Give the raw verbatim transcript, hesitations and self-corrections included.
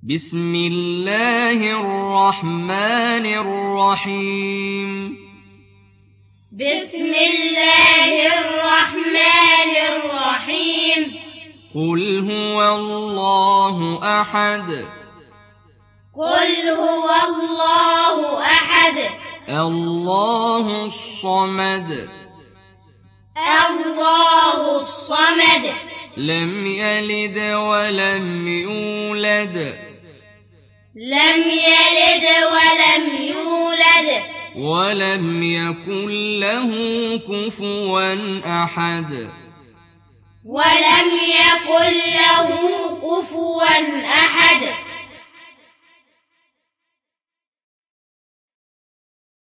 بسم الله الرحمن الرحيم بسم الله الرحمن الرحيم قل هو الله أحد قل هو الله أحد الله الصمد الله الصمد لم يلد ولم يولد لم يلد ولم يولد ولم يكن له كفوا أحد ولم يكن له كفوا أحد